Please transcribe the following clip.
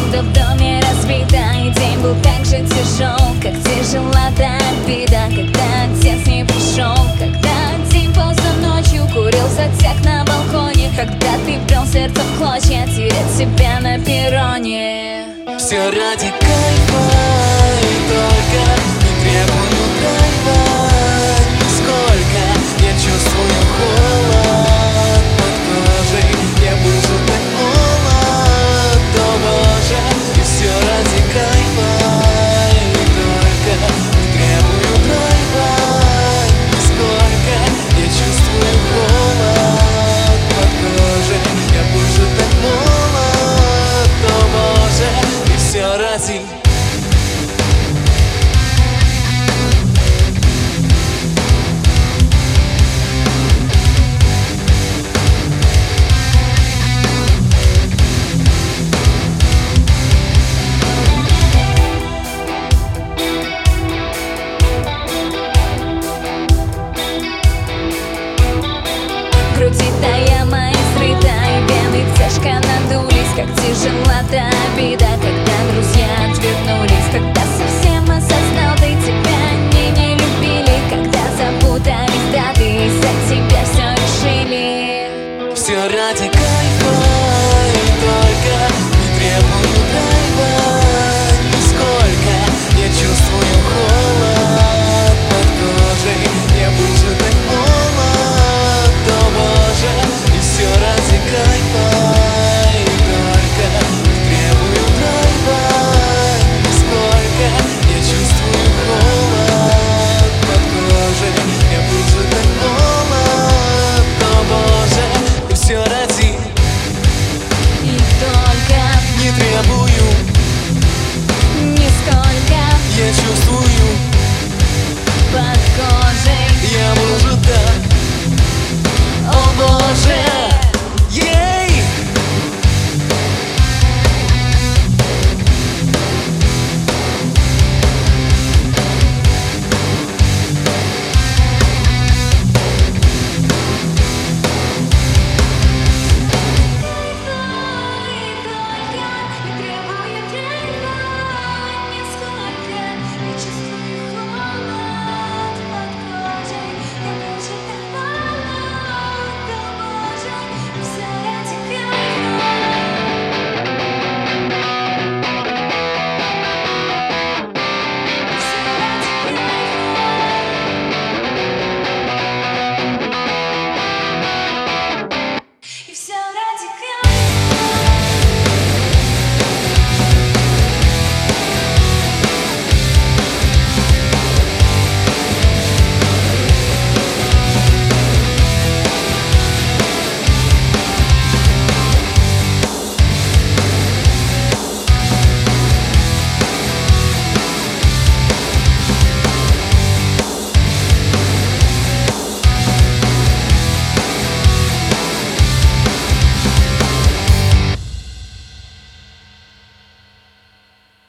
Посуда в доме разбита, и день был так же тяжел, как тяжела та обида, когда отец не пришел. Когда один поздно ночью курил затяг на балконе, когда ты брел сердце в клочья, терять себя на перроне. Все ради кайфа и только не требую драйва. Нисколько я чувствую холод под кожей. Я буду так молод, о боже. И все ради кайфа и только не требую драйва. Нисколько я чувствую холод под кожей. Я буду так молод, о боже. И все ради Груди яма изрыта, и вены тяжко надулись, как тяжела та обида, когда друзья отвернулись. Когда совсем осознал, ты тебя не любили, когда запутались даты, и за тебя все решили. Все ради кайфа и только не требую драйва. Нисколько я чувствую холод под кожей. Я буду так молод, о боже. И все ради кайфа и только не требую драйва. Нисколько я чувствую холод под кожей. Я буду так молод, о боже. И все ради И только не требую